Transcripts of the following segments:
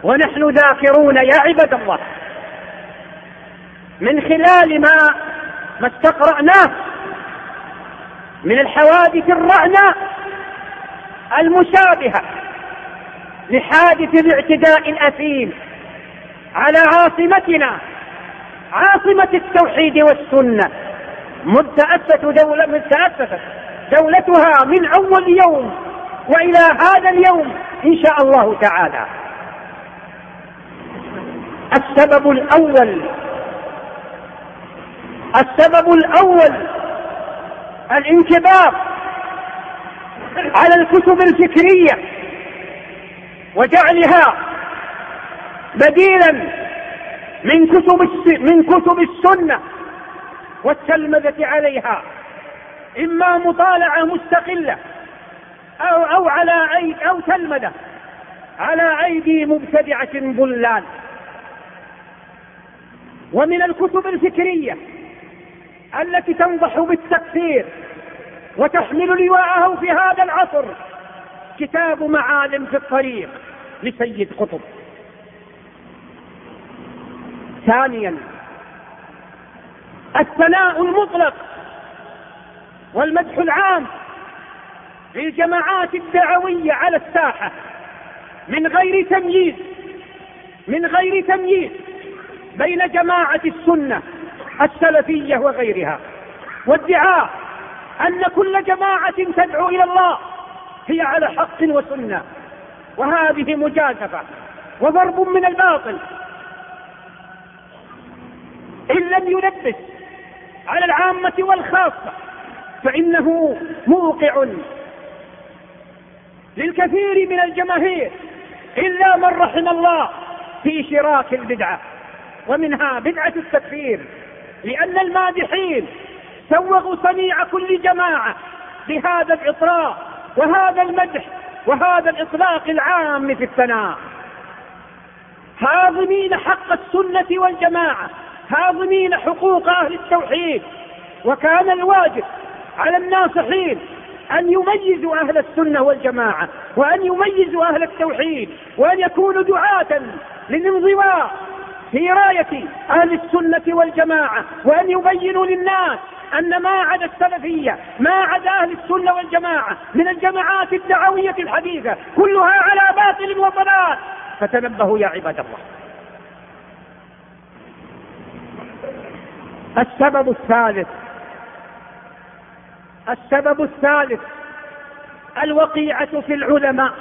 ونحن ذاكرون يا عباد الله من خلال ما استقرأناه من الحوادث الرعنة المشابهة لحادث الاعتداء الأثيم على عاصمتنا، عاصمة التوحيد والسنة، مذ تأسست دولتها من أول يوم وإلى هذا اليوم إن شاء الله تعالى. السبب الأول الانكباب على الكتب الفكرية وجعلها بديلا من كتب السنة والتلمذة عليها، إما مطالعة مستقلة أو تلمذة على أيدي مبتدعة ضلال. ومن الكتب الفكرية التي تنضح بالتكفير وتحمل لواءه في هذا العصر كتاب معالم في الطريق لسيد قطب. ثانيا الثناء المطلق والمدح العام للجماعات الدعوية على الساحة من غير تمييز بين جماعة السنة السلفية وغيرها، وادعاء أن كل جماعة تدعو إلى الله هي على حق وسنة، وهذه مجازفة وضرب من الباطل إن لم يلبس على العامة والخاصة، فإنه موقع للكثير من الجماهير إلا من رحم الله في شراك البدعة، ومنها بدعة التكفير، لأن المادحين سوغوا صنيع كل جماعة بهذا الإطراء وهذا المدح وهذا الإطلاق العام في الثناء، هاضمين حق السنة والجماعة، هاضمين حقوق أهل التوحيد. وكان الواجب على الناصحين أن يميزوا أهل السنة والجماعة، وأن يميزوا أهل التوحيد، وأن يكونوا دعاة للانضواء في راية أهل السنة والجماعة، وأن يبينوا للناس أن ما عدا السلفية، ما عدا أهل السنة والجماعة من الجماعات الدعوية الحديثة كلها على باطل وضلال. فتنبهوا يا عباد الله. السبب الثالث الوقيعة في العلماء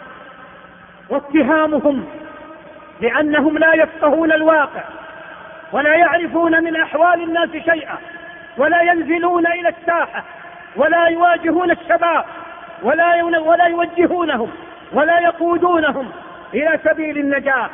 واتهامهم لأنهم لا يفقهون الواقع ولا يعرفون من أحوال الناس شيئا، ولا ينزلون إلى الساحة ولا يواجهون الشباب ولا يوجهونهم ولا يقودونهم إلى سبيل النجاة.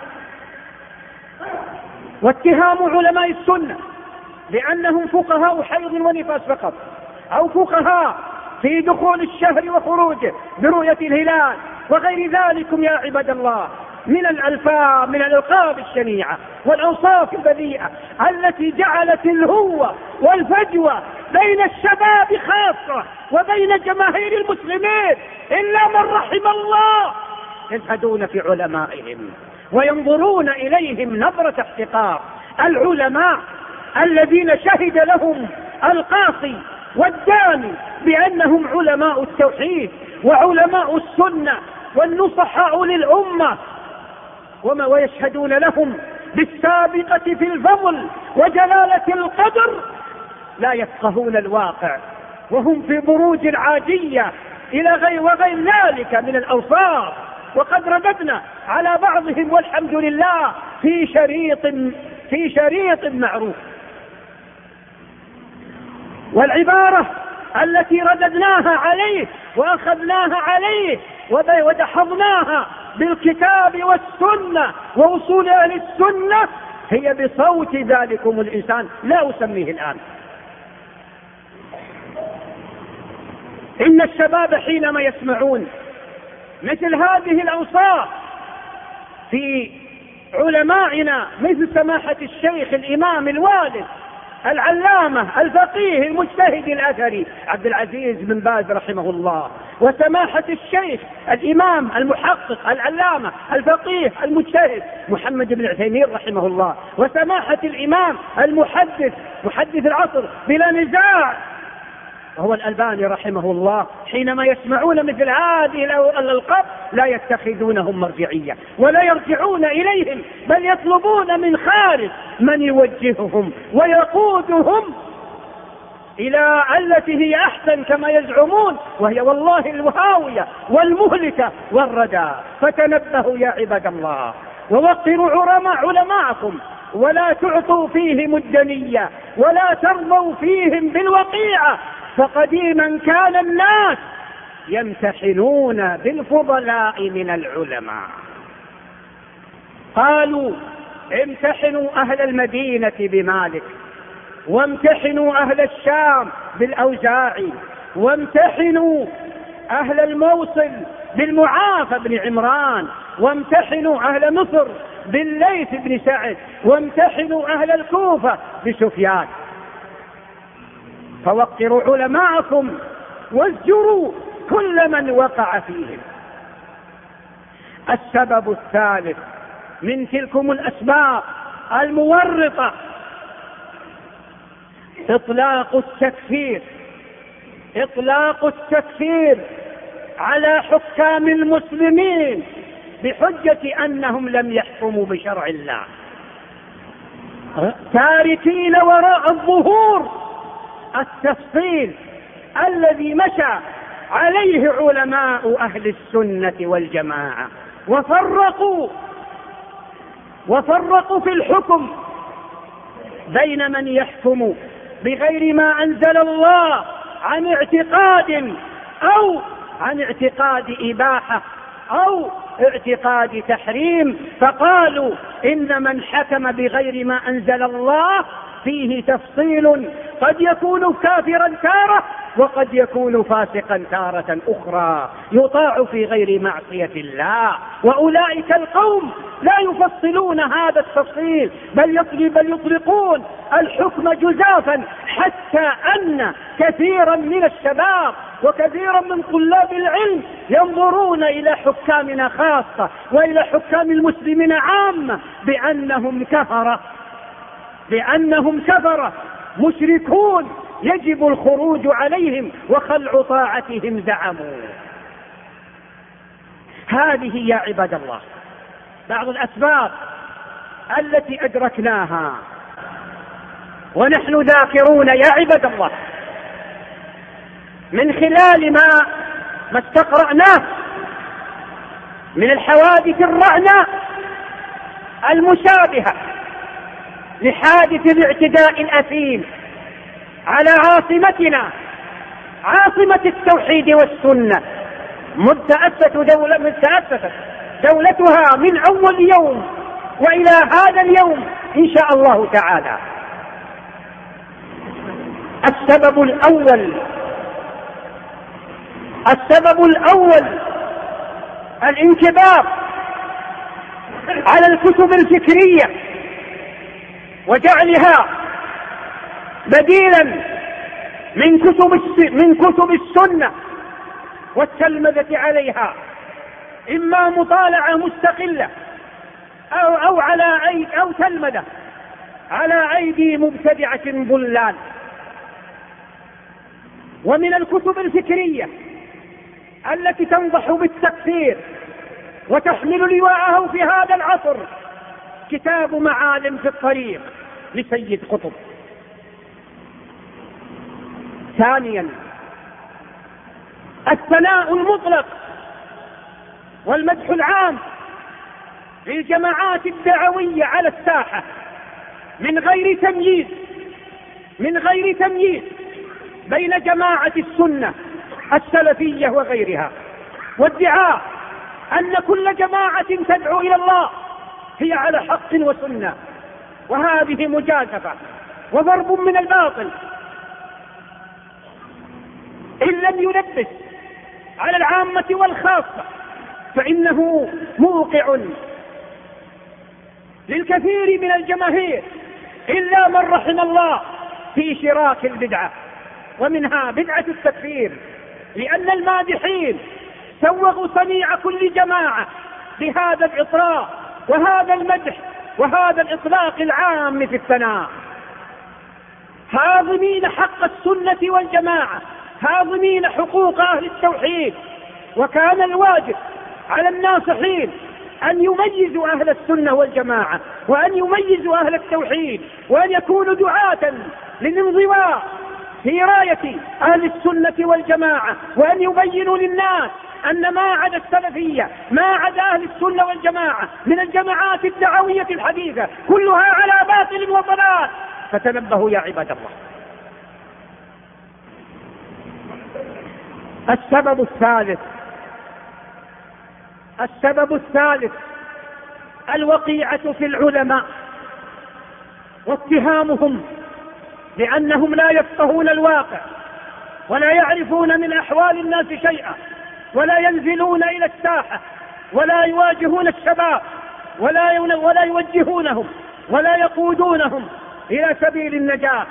واتهام علماء السنة لأنهم فقهاء حيض ونفاس فقط، أو فقهاء في دخول الشهر وخروجه برؤية الهلال وغير ذلك يا عباد الله من الألقاب الشنيعة والأوصاف البذيئة التي جعلت الهوة والفجوة بين الشباب خاصة وبين جماهير المسلمين إلا من رحم الله. يزهدون في علمائهم وينظرون إليهم نظرة احتقار. العلماء الذين شهد لهم القاصي والداني بأنهم علماء التوحيد وعلماء السنة والنصحاء للأمة، ويشهدون لهم بالسابقة في الفضل وجلالة القدر، لا يفقهون الواقع وهم في بروج العاجية إلى وغير ذلك من الأوصاف. وقد رددنا على بعضهم والحمد لله في شريط معروف. والعبارة التي رددناها عليه وأخذناها عليه ودحضناها بالكتاب والسنة ووصول أهل السنة هي بصوت ذلكم الإنسان، لا أسميه الآن. إن الشباب حينما يسمعون مثل هذه الأوصاف في علمائنا مثل سماحة الشيخ الإمام الوالد العلامة الفقيه المجتهد الأثري عبد العزيز بن باز رحمه الله، وسماحة الشيخ الإمام المحقق العلامة الفقيه المجتهد محمد بن عثيمين رحمه الله، وسماحة الإمام المحدث محدث العصر بلا نزاع وهو الألباني رحمه الله، حينما يسمعون مثل هذه الألقاب لا يتخذونهم مرجعية ولا يرجعون إليهم، بل يطلبون من خارج من يوجههم ويقودهم إلى التي هي أحسن كما يزعمون، وهي والله الهاوية والمهلكة والردى. فتنبهوا يا عباد الله، ووقروا علماءكم، ولا تعطوا فيهم الدنية ولا ترضوا فيهم بالوقيعة. فقديما كان الناس يمتحنون بالفضلاء من العلماء، قالوا امتحنوا أهل المدينة بمالك، وامتحنوا أهل الشام بالأوزاعي، وامتحنوا أهل الموصل بالمعافى بن عمران، وامتحنوا أهل مصر بالليث بن سعد، وامتحنوا أهل الكوفة بسفيان. فوقروا علماءكم وازجروا كل من وقع فيهم. السبب الثالث من تلكم الأسباب المورطة إطلاق التكفير على حكام المسلمين بحجة أنهم لم يحكموا بشرع الله، تاركين وراء الظهور التفصيل الذي مشى عليه علماء أهل السنة والجماعة، وفرقوا في الحكم بين من يحكم بغير ما أنزل الله عن اعتقاد أو عن اعتقاد إباحة أو اعتقاد تحريم. فقالوا إن من حكم بغير ما أنزل الله فيه تفصيل، قد يكون كافرا تارة وقد يكون فاسقا تارة أخرى، يطاع في غير معصية الله. وأولئك القوم لا يفصلون هذا التفصيل، بل يطلقون الحكم جزافا، حتى أن كثيرا من الشباب وكثيرا من طلاب العلم ينظرون إلى حكامنا خاصة وإلى حكام المسلمين عامة بأنهم كفرة مشركون يجب الخروج عليهم وخلع طاعتهم زعموا. هذه يا عباد الله بعض الأسباب التي أدركناها ونحن ذاكرون يا عباد الله من خلال ما استقرأناه من الحوادث الرعنة المشابهة لحادث الاعتداء الأثيم على عاصمتنا، عاصمة التوحيد والسنة، متأسست دولتها من أول يوم وإلى هذا اليوم إن شاء الله تعالى. السبب الأول الانكباب على الكتب الفكرية وجعلها بديلا من كتب السنة والتلمذة عليها، إما مطالعة مستقلة أو تلمذة على أيدي مبتدعة ضلال. ومن الكتب الفكرية التي تنضح بالتكفير وتحمل لواءه في هذا العصر كتاب معالم في الطريق لسيد قطب. ثانيا الثناء المطلق والمدح العام للجماعات الدعوية على الساحة من غير تمييز بين جماعة السنة السلفية وغيرها، وادعاء أن كل جماعة تدعو إلى الله هي على حق وسنة، وهذه مجازفة وضرب من الباطل إن لم يلبس على العامة والخاصة، فإنه موقع للكثير من الجماهير إلا من رحم الله في شراك البدعة، ومنها بدعة التكفير، لأن المادحين سوغوا صنيع كل جماعة بهذا الإطراء وهذا المدح وهذا الإطلاق العام في الثناء، هاضمين حق السنة والجماعة، هاضمين حقوق أهل التوحيد. وكان الواجب على الناصحين أن يميزوا أهل السنة والجماعة، وأن يميزوا أهل التوحيد، وأن يكونوا دعاة للانضواء في راية أهل السنة والجماعة، وأن يبينوا للناس أن ما عدا السلفية، ما عدا أهل السنة والجماعة من الجماعات الدعوية الحديثة كلها على باطل وضلال. فتنبهوا يا عباد الله. السبب الثالث الوقيعة في العلماء واتهامهم لأنهم لا يفقهون الواقع ولا يعرفون من أحوال الناس شيئا، ولا ينزلون إلى الساحة ولا يواجهون الشباب ولا يوجهونهم ولا يقودونهم إلى سبيل النجاة.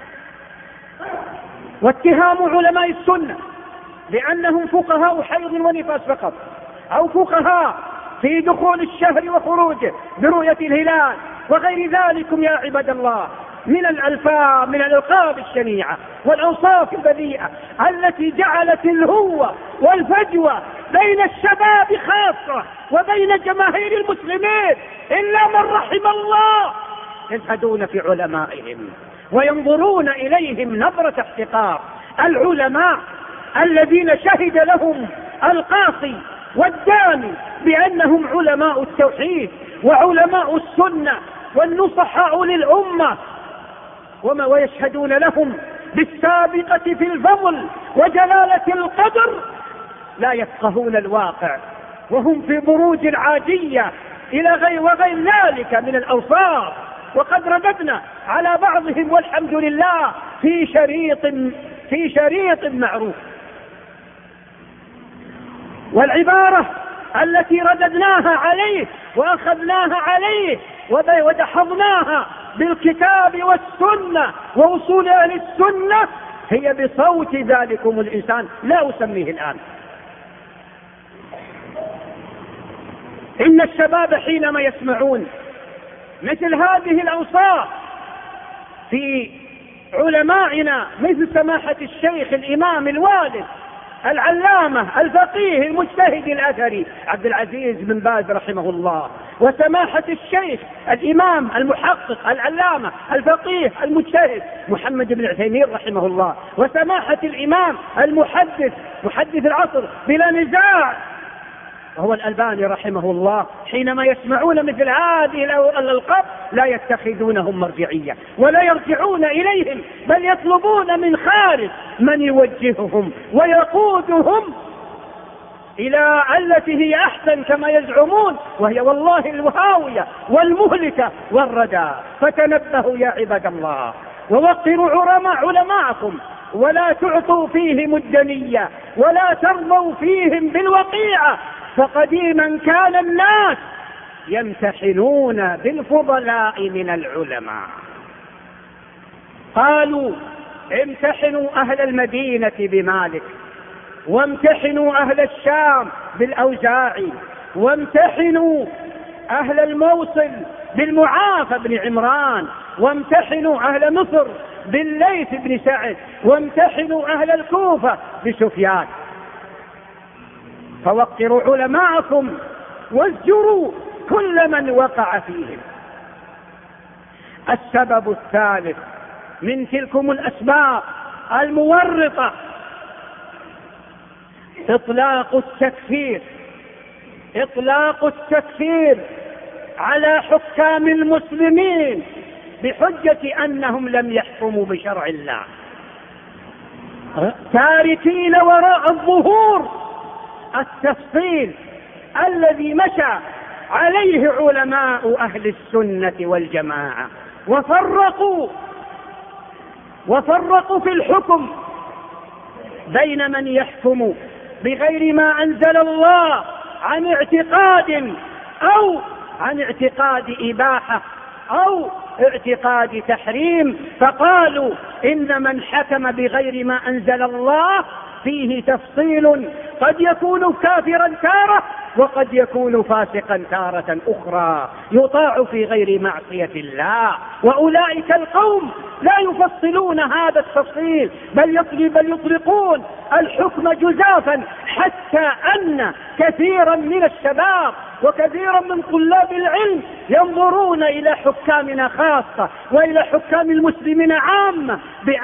واتهام علماء السنة لأنهم فقهاء حيض ونفاس فقط، أو فقهاء في دخول الشهر وخروجه برؤية الهلال وغير ذلك يا عباد الله من الألقاب الشنيعة والأوصاف البذيئة التي جعلت الهوة والفجوة بين الشباب خاصة وبين جماهير المسلمين إلا من رحم الله. يزهدون في علمائهم وينظرون إليهم نظرة احتقار. العلماء الذين شهد لهم القاصي والداني بأنهم علماء التوحيد وعلماء السنة والنصحاء للأمة، ويشهدون لهم بالسابقة في الفضل وجلالة القدر، لا يفقهون الواقع وهم في بروج العاجية إلى غير ذلك من الأوصاف. وقد رددنا على بعضهم والحمد لله في شريط معروف. والعبارة التي رددناها عليه وأخذناها عليه ودحضناها بالكتاب والسنة ووصول أهل السنة هي بصوت ذلكم الإنسان، لا أسميه الآن. إن الشباب حينما يسمعون مثل هذه الأوصاف في علمائنا مثل سماحة الشيخ الإمام الوالد العلامة الفقيه المجتهد الأثري عبد العزيز بن باز رحمه الله، وسماحة الشيخ الإمام المحقق العلامة الفقيه المجتهد محمد بن عثيمين رحمه الله، وسماحة الإمام محدث العصر بلا نزاع وهو الألباني رحمه الله، حينما يسمعون مثل هذه الألقاب لا يتخذونهم مرجعية ولا يرجعون إليهم، بل يطلبون من خارج من يوجههم ويقودهم إلى التي هي أحسن كما يزعمون، وهي والله الهاوية والمهلكة والردى. فتنبهوا يا عباد الله ووقروا علماءكم ولا تعطوا فيهم الدنية ولا ترضوا فيهم بالوقيعة. فقديما كان الناس يمتحنون بالفضلاء من العلماء، قالوا امتحنوا أهل المدينة بمالك، وامتحنوا أهل الشام بالأوزاعي، وامتحنوا أهل الموصل بالمعافى بن عمران، وامتحنوا أهل مصر بالليث بن سعد، وامتحنوا أهل الكوفة بسفيان. فوقروا علماءكم وازجروا كل من وقع فيهم. السبب الثالث من تلكم الأسباب المورطة إطلاق التكفير على حكام المسلمين بحجة أنهم لم يحكموا بشرع الله، تاركين وراء الظهور التفصيل الذي مشى عليه علماء أهل السنة والجماعة، وفرقوا في الحكم بين من يحكم بغير ما أنزل الله عن اعتقاد أو عن اعتقاد إباحة أو اعتقاد تحريم، فقالوا إن من حكم بغير ما أنزل الله فيه تفصيل، قد يكون كافرا تارة وقد يكون فاسقا تارة أخرى، يطاع في غير معصية الله. وأولئك القوم لا يفصلون هذا التفصيل، بل يطلقون الحكم جزافا، حتى أن كثيرا من الشباب وكثيرا من طلاب العلم ينظرون إلى حكامنا خاصة وإلى حكام المسلمين عامة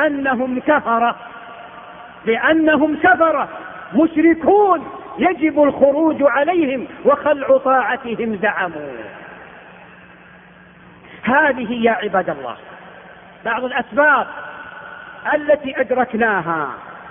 بأنهم كفرة مشركون يجب الخروج عليهم وخلع طاعتهم زعموا. هذه يا عباد الله بعض الأسباب التي أدركناها